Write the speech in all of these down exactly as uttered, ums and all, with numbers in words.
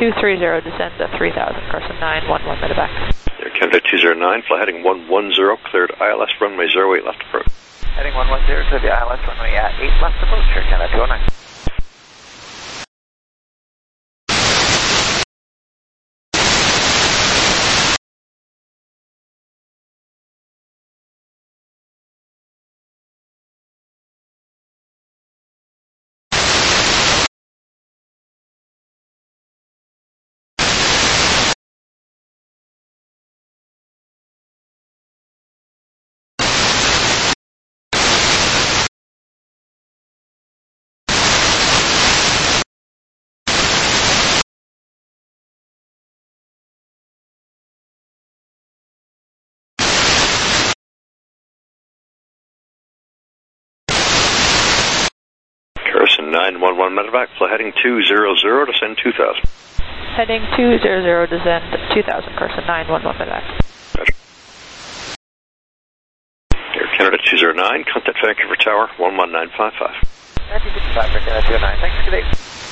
two three zero, descend to three thousand, Carson nine one one, medevac. Air Canada two zero nine, fly heading one one zero, cleared I L S runway zero eight left approach. Heading one one zero, clear the I L S runway at eight left approach, Air Canada two oh nine. nine one one, medevac, fly heading two zero zero, descend two thousand. Heading two zero zero, descend two thousand, Carson nine one one, medevac. Roger. Air Canada two zero nine, contact Vancouver Tower one one nine five five. nineteen fifty-five, Air Canada two oh nine, thanks, good day.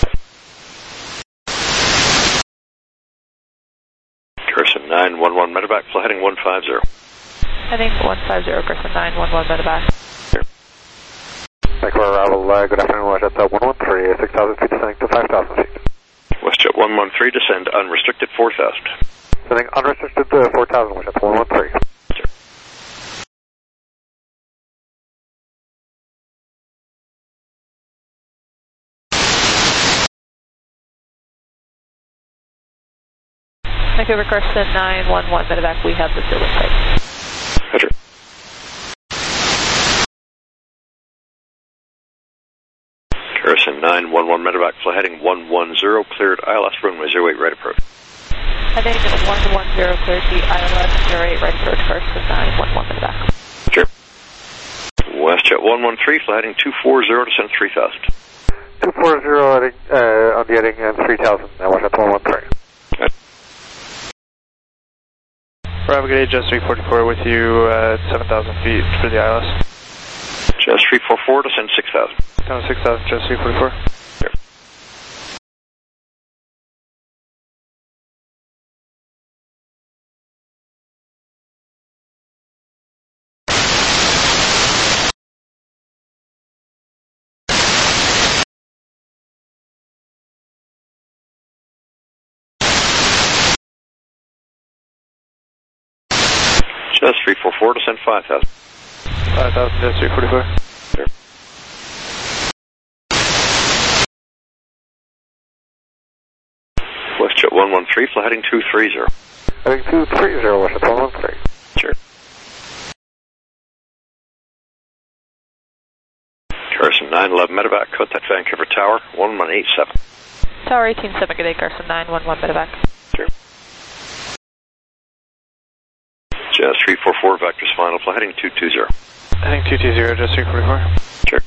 Carson nine one one, medevac, fly heading one five zero. Heading one five zero, Carson nine one one, medevac. Vancouver arrival, uh, good afternoon, WestJet one one three, six thousand feet descending to five thousand feet. WestJet one one three, descend unrestricted four thousand. Descending unrestricted to four thousand, WestJet one one three. Sure. Vancouver, Carson nine one one, medevac, we have the field in sight. Roger. Carson nine one one, medevac, fly heading one one zero, cleared I L S runway zero eight right approach. Heading one one zero, cleared the I L S zero eight right approach, Carson nine one one, medevac. Sure. WestJet one one three, fly heading two four zero, descend three thousand. two four zero heading, uh, on the heading and three thousand, uh, WestJet one one three. Okay. Bravo, good day, Jess three forty-four with you at seven thousand feet for the I L S. Jess three four four, descend six thousand. Down to six thousand, Jess three forty-four. Sure. Jess three four four, descend five thousand. five thousand, Jess three forty-four. Sure. WestJet one one three, fly heading two three zero. Heading two three zero, WestJet one one three. Sure. Carson nine eleven, medevac, contact Vancouver Tower one one eight seven. Tower eighteen seven, good day, Carson nine one one, medevac. Sure. Jazz three four four, vectors final, fly heading two two zero. Heading two two zero, Jess three forty-four. Sure.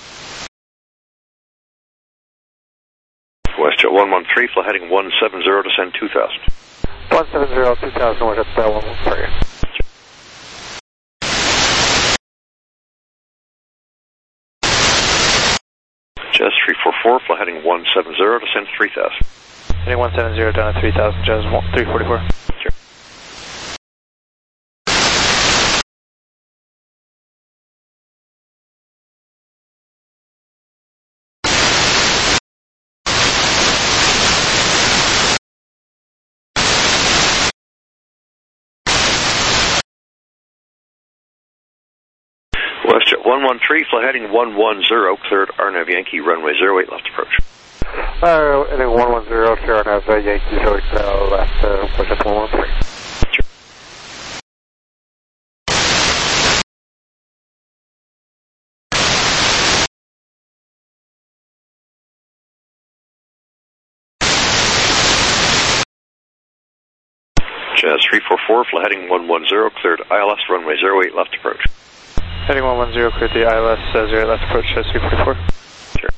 WestJet one one three, fly heading one seven zero, descend two thousand. one seven zero, two thousand, WestJet one one three. Jazz three four four, fly heading one seven zero, descend three thousand. Heading one seven zero, down to three thousand, Jazz three forty-four. Sure. WestJet one one three, fly heading one one zero, cleared Arnav Yankee runway zero eight left approach. Uh, heading one one zero, clear Arnav uh, Yankee zero eight uh, left, uh, WestJet one one three. Sure. Jazz three four four, fly heading one one zero, cleared I L S runway zero eight left approach. Heading one one zero, cleared the I L S uh, zero left approach, Jazz three forty-four. Sure.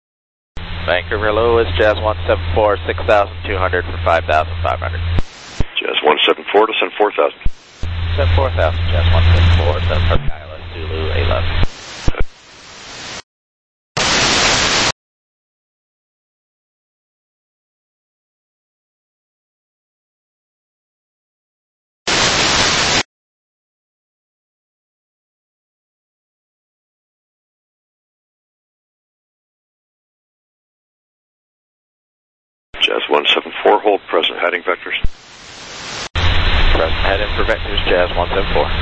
Vancouver, hello, it's Jazz one seven four, six thousand two hundred for five thousand five hundred. Jazz one seven four, descend four thousand. Descend four thousand, Jazz one seven four, descend for I L S Zulu eight left. Jazz one seven four, hold present heading vectors. Present heading for vectors, Jazz one seven four.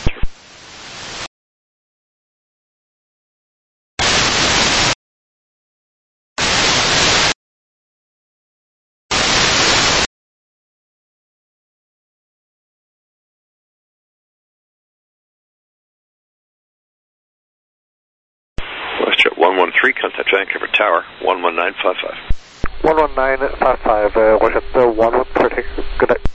WestJet one one three, contact Vancouver Tower, one one nine five five. one one nine five five, uh, WestJet one one three, good night.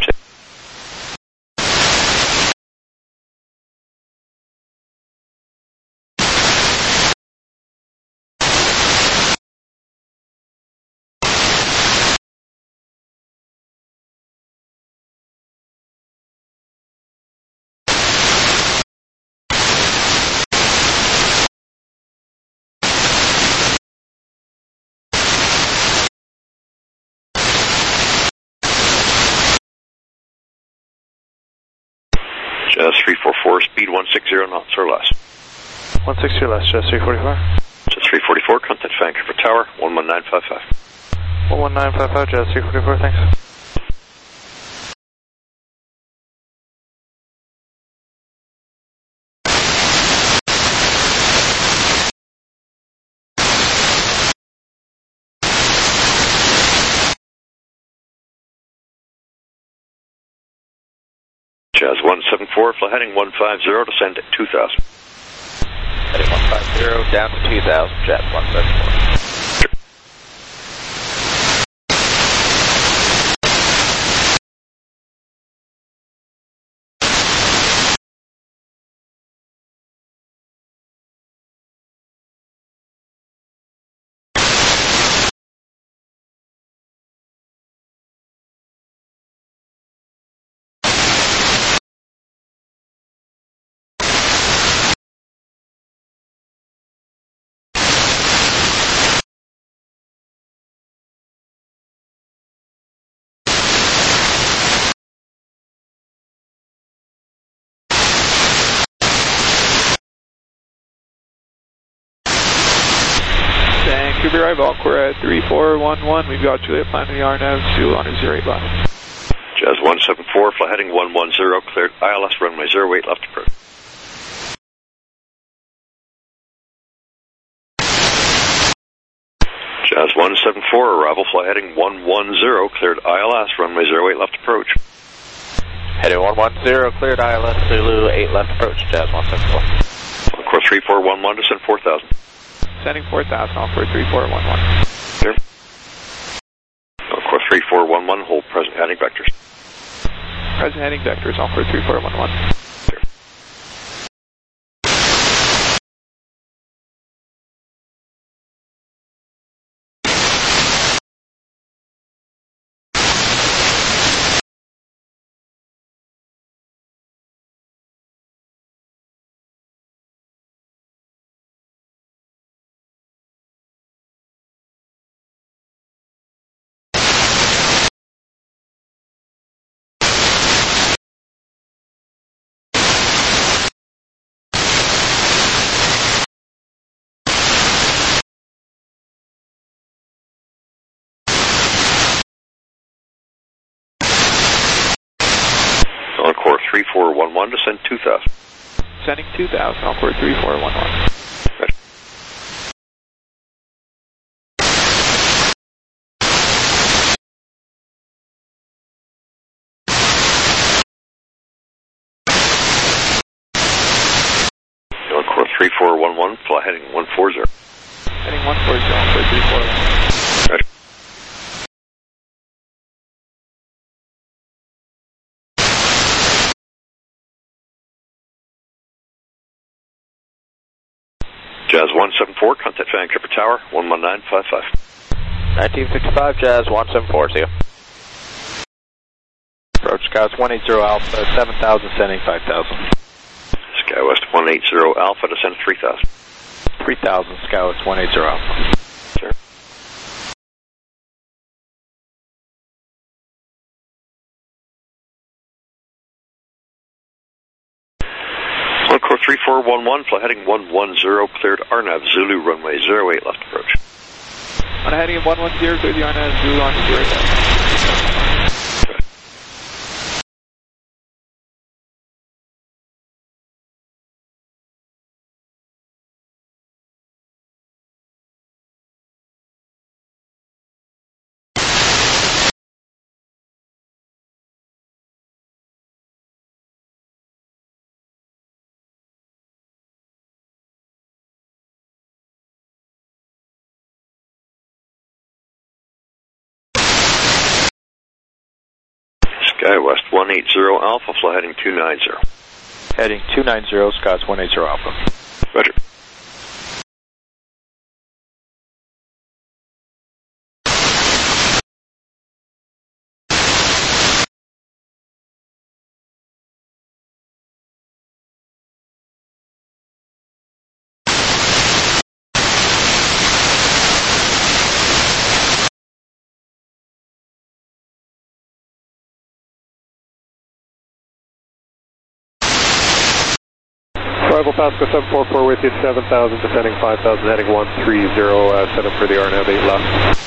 Jazz three four four, speed one sixty knots or less. one sixty or less, Jazz three forty-four. Jazz three forty-four, contact Vancouver Tower, one one nine five five. one one nine five five, Jazz three forty-four, thanks. Jazz one seven four, fly heading one five zero, descend at two thousand. Heading one five zero, down to two thousand, Jazz one seven four. Vancouver Arrival, we're at three four one one. We've got Juliet planning the R N A V, Zulu on zero eight left. Jazz one seven four, fly heading one one zero, cleared I L S runway zero eight left approach. Jazz one seven four, arrival, fly heading one one zero, cleared I L S runway zero eight left approach. Heading one one zero, cleared I L S Zulu eight left approach, Jazz one seven four. On course three four one one, descend four thousand. Sending four thousand, off for three four one one. Clear. On course three four one one, hold present heading vectors. Present heading vectors, off for three four one one. Clear. On course three four one one, descend two thousand. Sending two thousand, on course three four one one. Right. On course three four one one, fly heading one four zero. Heading one four zero, on course three four one one. Right. Jazz one seven four, contact Vancouver Tower, one one nine five five. nineteen fifty-five, Jazz one seven four, see you. Scouts one eighty Alpha, seven thousand, sending five thousand. SkyWest one eighty Alpha, descend three thousand. three thousand, Scouts one eighty Alpha. Sir. Encore three four one one, fly heading one one zero, cleared R N A V Zulu, runway zero eight left approach. On a heading of one one zero, clear the R N A V Zulu on zero eight left. SkyWest one eighty Alpha, fly heading two ninety. Heading two ninety, Scouts one eighty Alpha. Roger. Arrival Pasco seven four four with you, seven thousand, descending five thousand, heading one three zero, uh, set up for the R N A V eight left.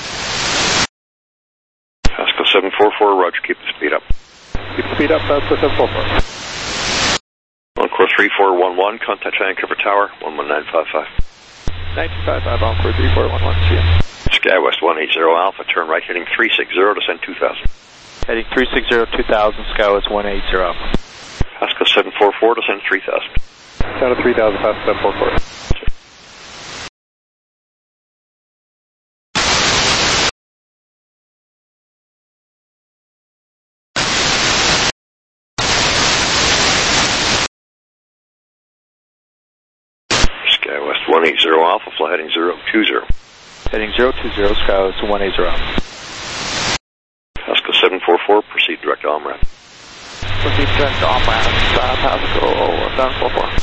Pasco seven four four, roger, keep the speed up. Keep the speed up, Pasco seven four four. Encore three four one one, contact Vancouver Tower, one one nine five five. nine two five five, Encore three four one one, see ya. SkyWest one eighty Alpha, turn right, heading three six zero, descend two thousand. Heading three six zero, two thousand, Skywest one eighty Alpha. Pasco seven four four, descend three thousand. Down to three thousand, Pasco seven four four. SkyWest one eighty Alpha, fly heading zero two zero. Heading zero two zero, Skywest one eighty Alpha. Pasco seven four four, proceed direct to Omrat. Proceed direct to Omrat, uh, Pasco seven four four.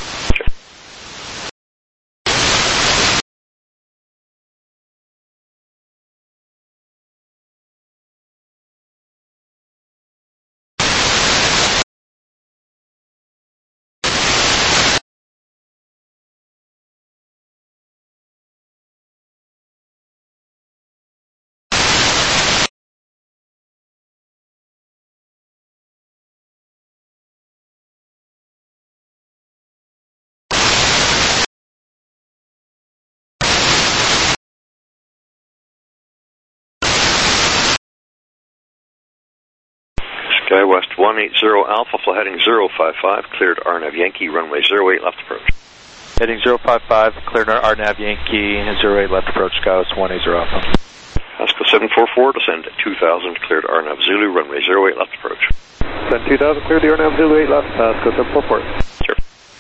SkyWest one eighty Alpha, fly heading zero five five, cleared R N A V Yankee, runway zero eight left approach. Heading zero five five, cleared R N A V Yankee, zero eight left approach, Skywest one eighty Alpha. Pasco seven four four, descend two thousand, cleared R N A V Zulu, runway zero eight left approach. Descend two thousand, cleared the R N A V Zulu eight left, Pasco seven four four. Sure.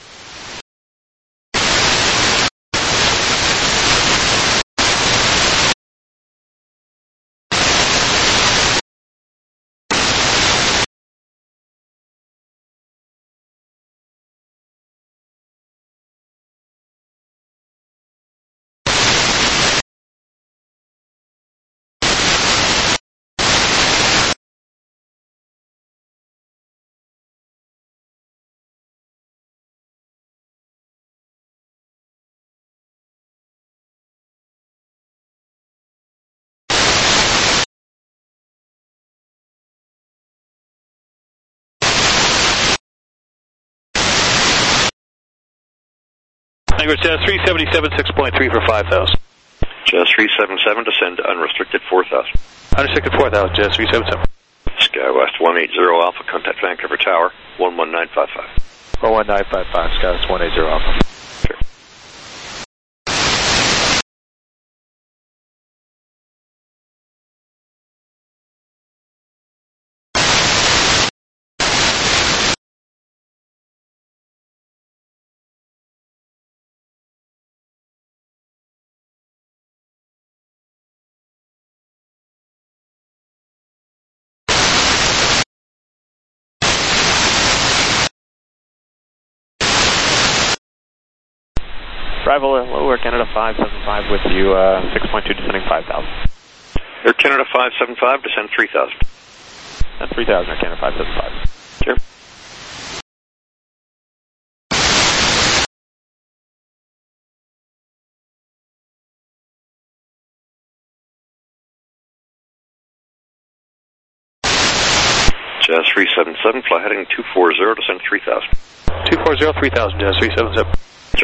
Anchorage Jazz three seventy-seven, six point three for five thousand. Jazz three seven seven, descend to unrestricted four thousand. Unrestricted four thousand, Jazz three seven seven. SkyWest one eighty Alpha, contact Vancouver Tower, one one nine five five. one one nine five five, Skywest one eighty Alpha. Sure. Arrival Lower Canada five seven five with you, uh, six point two descending five thousand. Air Canada five seven five, descend three thousand. And three thousand, Air Canada five seven five. Sure. Jazz three seven seven, fly heading two four zero, descend three thousand. two four zero, three thousand, Jazz three seven seven. Sure.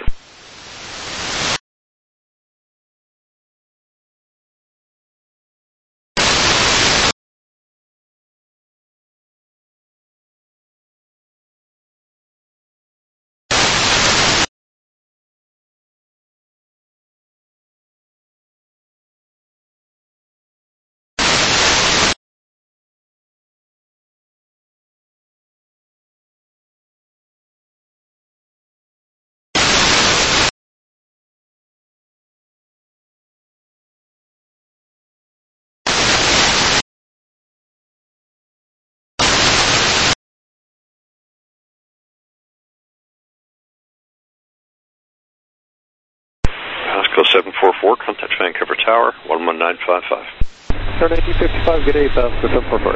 Pasco seven four four, contact Vancouver Tower, one one nine five five. Star nineteen fifty-five, good eight, Pasco seven four four.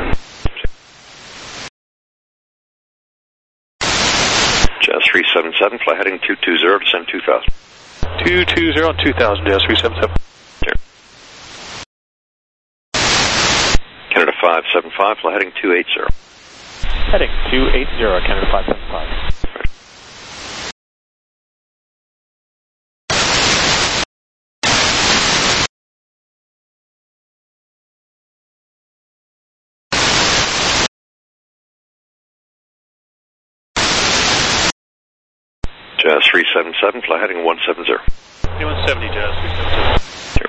Jazz three seven seven, fly heading two two zero, descend two thousand. two two zero, two thousand, Jazz three seven seven. Sure. Canada five seven five, fly heading two eight zero. Heading two eight zero, Canada five seven five. Jazz three seven seven, fly heading one seven zero. one seventy, Jazz three seven seven. Sure.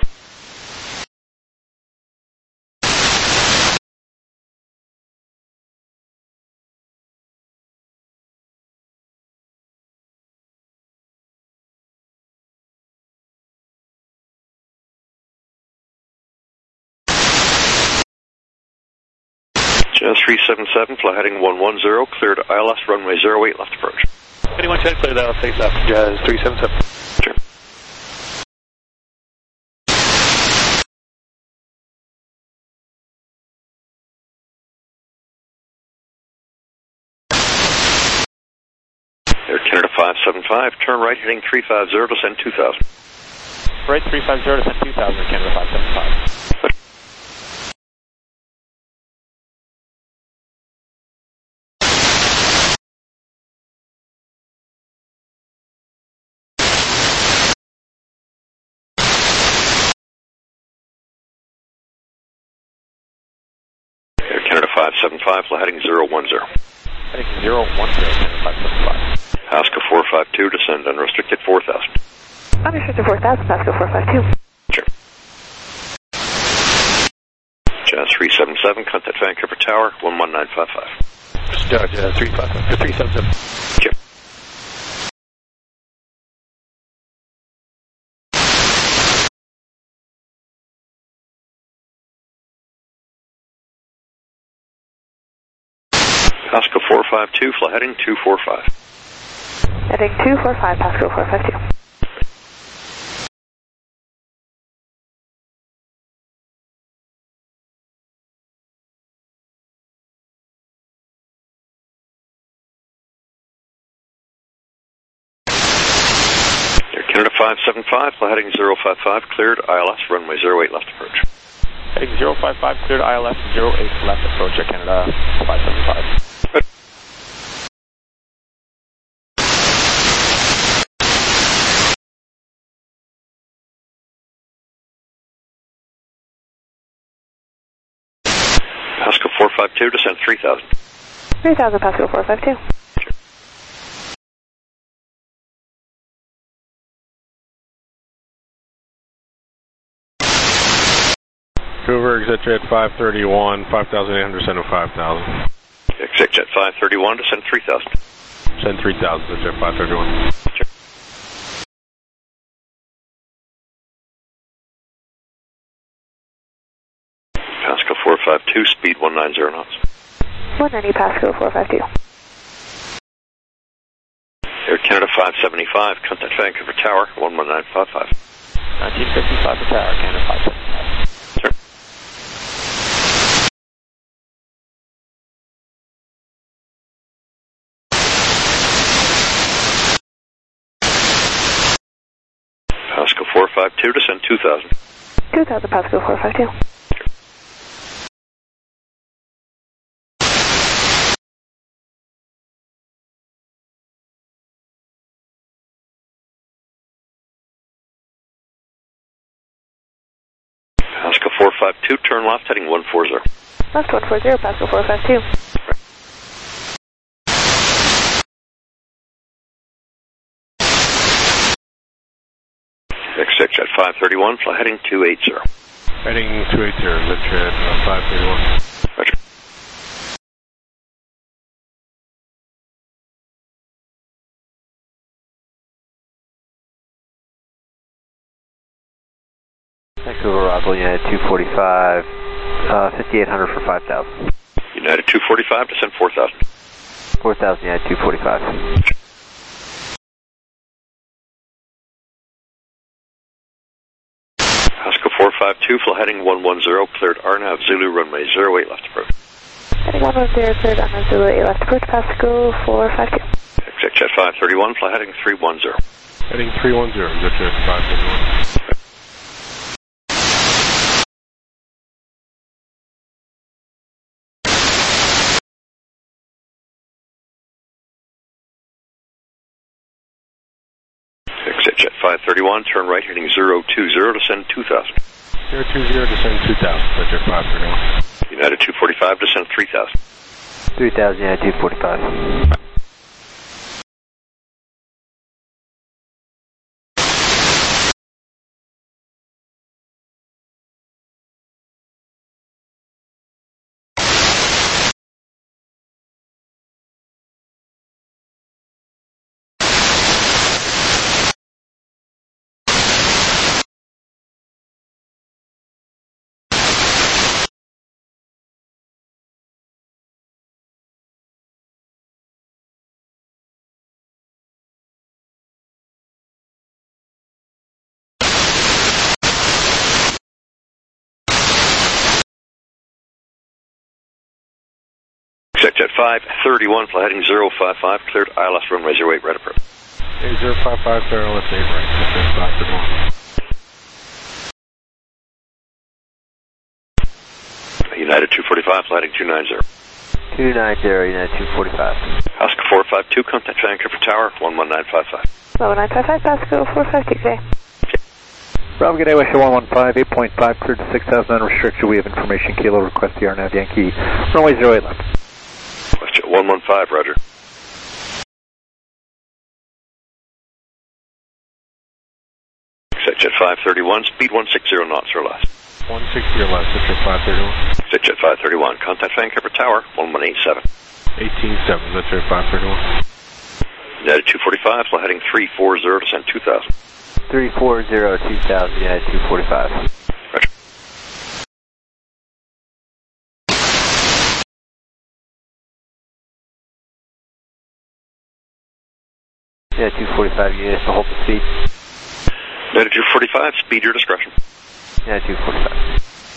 Jazz three seven seven, fly heading one one zero, cleared I L S runway zero eight, left approach. anyone ten, clear that, face left, Jazz three seven seven. Sure. Air Canada five seven five, turn right heading three five zero, descend two thousand. Right three five zero, descend two thousand, Canada five seven five. Air Canada five seven five, fly heading zero one zero. Heading zero one zero, Canada five seven five. Pasco four five two, descend unrestricted four thousand. Unrestricted four thousand, Pasco four five two. Sure. Jazz three seven seven, contact Vancouver Tower, one one nine five five. Jazz, Jazz three five five, three seven seven. Sure. Pasco four five two, fly heading two four five. Heading two four five, Pasco four five two. Air Canada five seven five, fly heading zero five five, cleared I L S runway zero eight, left approach. Heading zero five five, cleared I L S zero eight, left approach, Air Canada five seven five. Pasco four five two, descend three thousand. three thousand, Pasco four five two. Vancouver, exit jet five thirty-one, five thousand eight hundred, send to five thousand. Exit jet five thirty-one, descend three thousand. Send three thousand to jet five thirty-one. Sure. Pasco four five two, speed one nine zero knots. one ninety, Pasco four five two. Air Canada five seventy-five, contact Vancouver Tower, one one nine five five. nineteen fifty-five for Tower, Canada five seventy-five. Sir. Pascal four five two, descend two thousand. two thousand Pascal four five two. Pascal four five two, turn left, heading one four zero. Left one four zero, Pascal four five two. X six at five thirty-one, fly heading two eighty. Heading two eighty, Victor at uh, five thirty-one. Roger. Vancouver Roswell, United two forty-five, uh, fifty-eight hundred for five thousand. United two forty-five, descend four thousand. four thousand, United two forty-five. Pascal four five two, fly heading one one zero, cleared R N A V Zulu, runway zero eight left approach. Heading one one zero, cleared on the Zulu eight left approach, Pascal four five two. X X at five thirty-one, fly heading three one zero. Heading three one zero, Victor at five thirty-one. X X at five thirty-one, turn right, heading zero two zero, descend two thousand. zero two zero, descend two thousand, Victor at five thirty-one. United two forty-five, descend three thousand. three thousand, United two forty-five. X X at five thirty-one, fly heading zero five five, cleared I L S runway zero eight right approach. Hey, zero five five, clear L S eight right, Victor at five thirty-one. United two forty-five, fly heading two ninety. two ninety, United two forty-five. Pascal four five two, contact Vancouver Tower, one one nine five five. one one nine five five, Pascal four five two, today. Bravo, good day, West one one five, eight point five, cleared to six thousand, unrestricted. We have information, Kilo, request the R N A V Yankee, runway zero eight left. Question one one five, roger. X X at five thirty-one, speed one sixty knots or less. one sixty or less, Victor at five thirty-one. X X at five thirty-one, contact Vancouver Tower, one one eight seven. eighteen seven, Victor at five thirty-one. United two forty-five, fly heading three four zero, descend two thousand. three four zero, two thousand, United two forty-five. Roger. Yeah, two forty-five units to hold the speed. United two forty-five, speed your discretion. Yeah, two forty-five.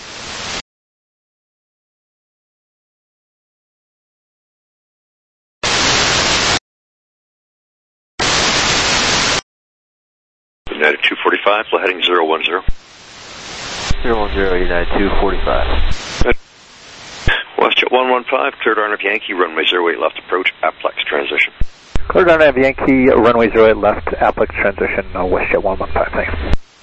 United two forty-five, fly heading zero one zero. zero one zero, United two forty-five. WestJet one one five, cleared R N A V Yankee, runway zero eight left approach, Aplex transition. Cleared R N A V Yankee, runway zero eight left, Aplex transition, uh, WestJet one one five, thanks.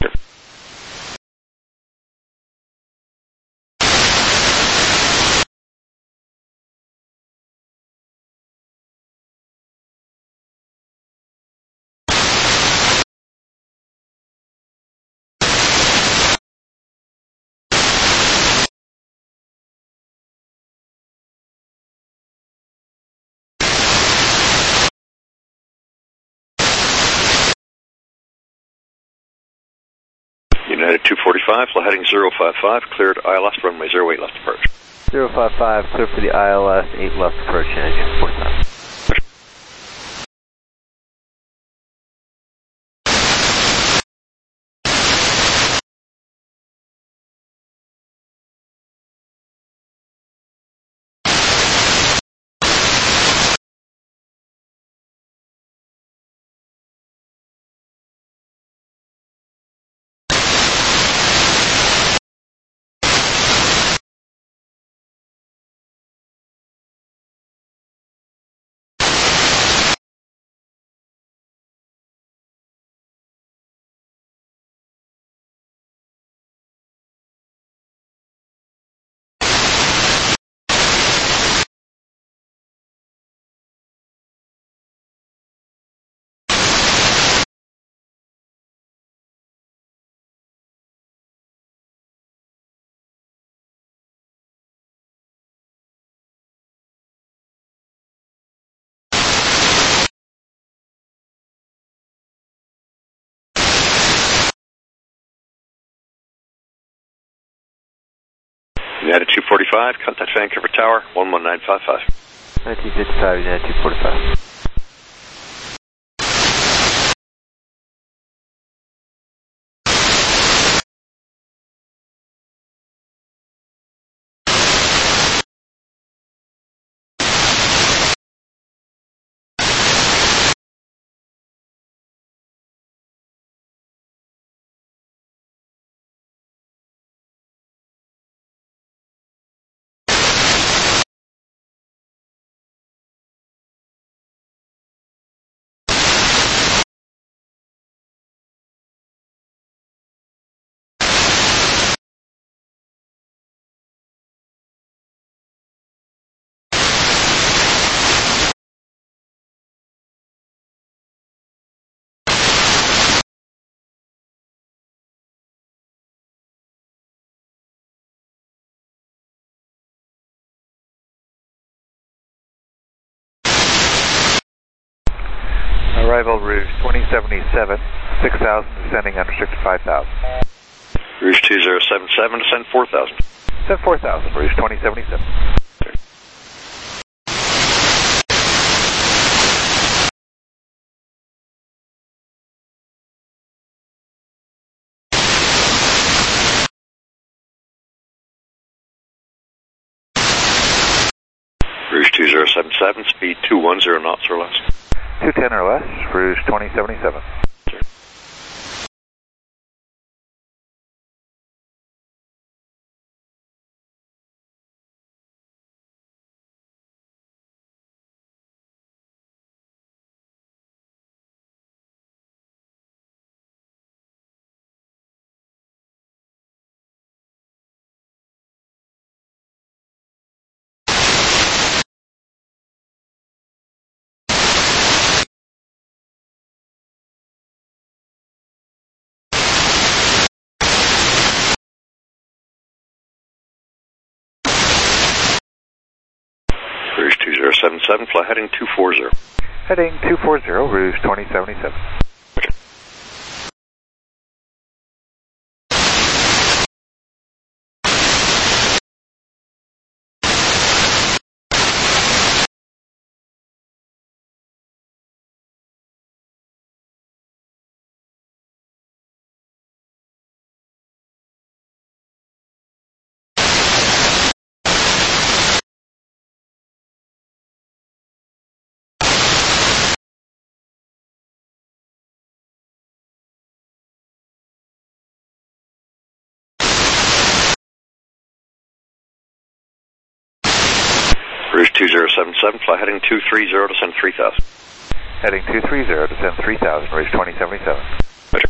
United two forty-five, fly heading zero five five, cleared I L S runway zero eight left approach. zero five five, clear for the I L S, eight left approach, United two forty-five. United two forty-five, contact Vancouver Tower, one one nine five five. nineteen fifty-five, United two forty-five. Arrival Rouge twenty seventy-seven, six thousand, descending unrestricted five thousand. Rouge two zero seven seven, descend four thousand. Descend four thousand, Rouge twenty seventy-seven. Rouge two zero seven seven, speed two one zero knots or less. two ten or less, Rouge twenty seventy-seven. Rouge two zero seven seven, fly heading two four zero. Heading two four zero, Rouge twenty seventy-seven. Rouge two zero seven seven, fly heading two three zero, descend three thousand. Heading two three zero, descend three thousand, Rouge twenty seventy-seven. Roger.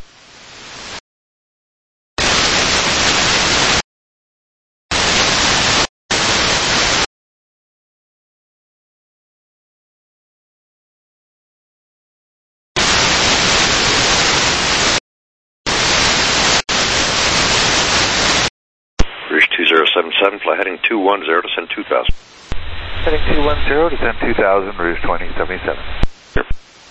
Rouge two zero seven seven, fly heading two one zero, descend two thousand. Heading two one zero, descend two thousand, Rouge twenty seventy-seven. Sure.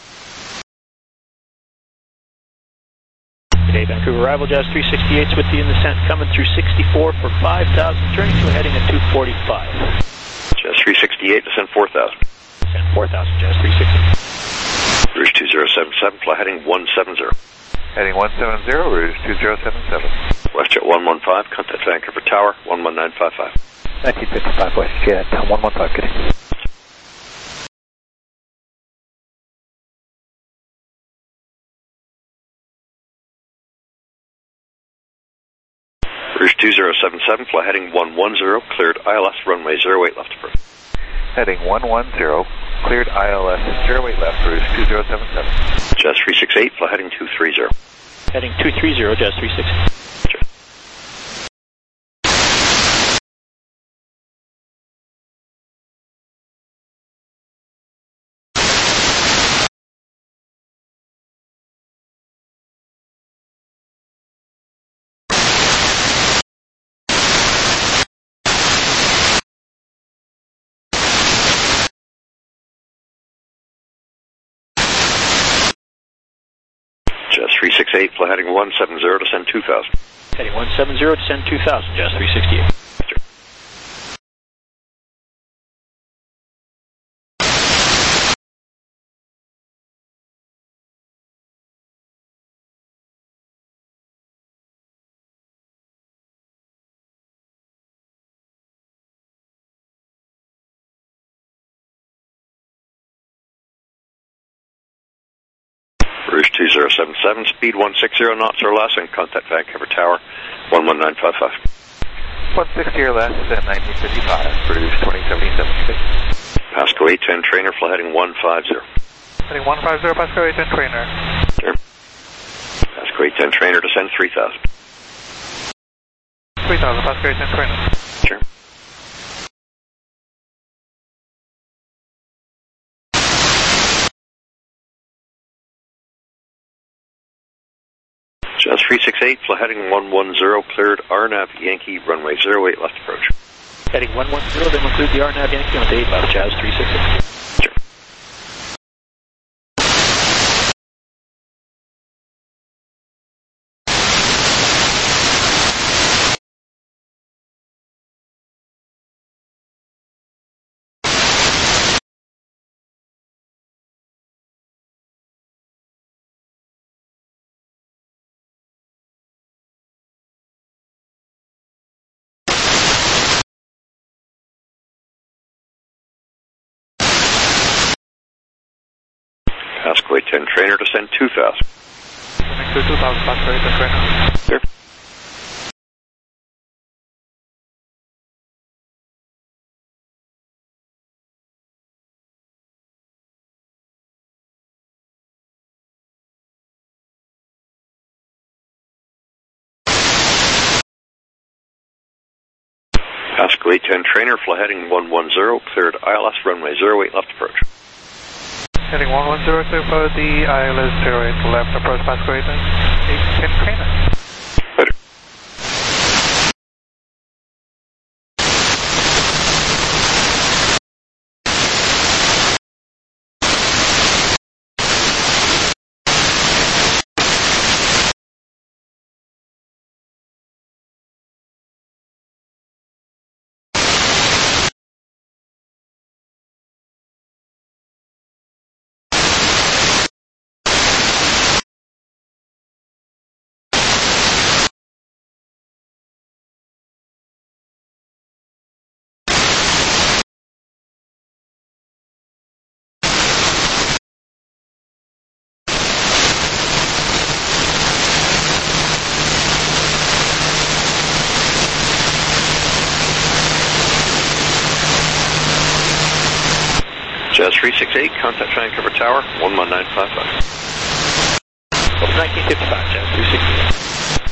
Today, Vancouver arrival, Jazz three sixty-eight's with you in descent, coming through sixty-four for five thousand, turning to a heading at two forty-five. Jazz three sixty-eight, descend four thousand. Descend four thousand, Jazz three sixty-eight. Rouge two zero seven seven, fly heading one seven zero. Heading one seven zero, Rouge two zero seven seven. WestJet one one five, contact Vancouver Tower, one one nine five five. nineteen fifty-five, WestJet one one five, getting. Rouge two zero seven seven, fly heading one one zero, cleared I L S, runway zero eight left approach. Heading one one zero, cleared I L S, zero eight left, Rouge two zero seven seven. Jazz three sixty-eight, fly heading two three zero. Heading two three zero, Jazz three sixty. Jazz three sixty-eight, fly heading one seven zero, descend two thousand. Heading one seven zero, descend two thousand, Jazz three sixty-eight. two zero seven seven, speed one sixty knots or less, and contact Vancouver Tower, one one nine five five. one sixty or less at nineteen fifty-five, Bruce twenty seventy-seven. Pasco eight ten trainer, fly heading one five zero. Heading one five zero, Pasco eight ten trainer. Sure. Pasco eight ten trainer, descend three thousand. three thousand, Pasco eight ten trainer. Sure. Jazz three six eight, fly heading one one zero, cleared R N A V Yankee, runway zero eight left approach. Heading one one zero, then include the R N A V Yankee on the eight left, Jazz three six eight. Sure. Pasco eight ten trainer, descend two thousand. Include two thousand, Pasco eight ten trainer. Sure. Pasco eight ten trainer, fly heading one one zero, cleared I L S, runway zero eight left approach. Heading one one zero, clear for the I L S zero eight left approach, Pasco eight ten trainer. Later. Jazz three six eight, contact Vancouver Tower, one one nine five five. nineteen fifty-five, Jazz three six eight.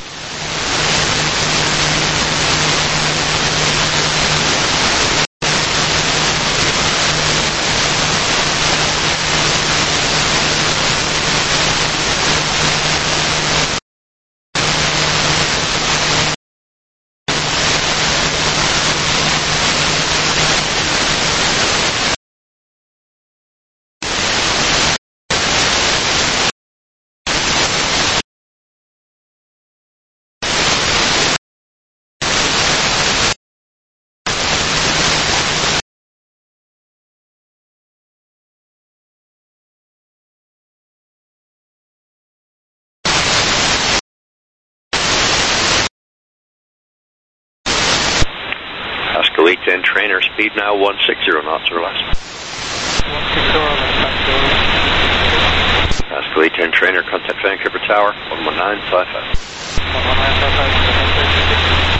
Pasco eight ten trainer, speed now one sixty knots or less. one sixty left, Pasco eight ten trainer, contact Vancouver Tower, one one nine five five. one one nine five five.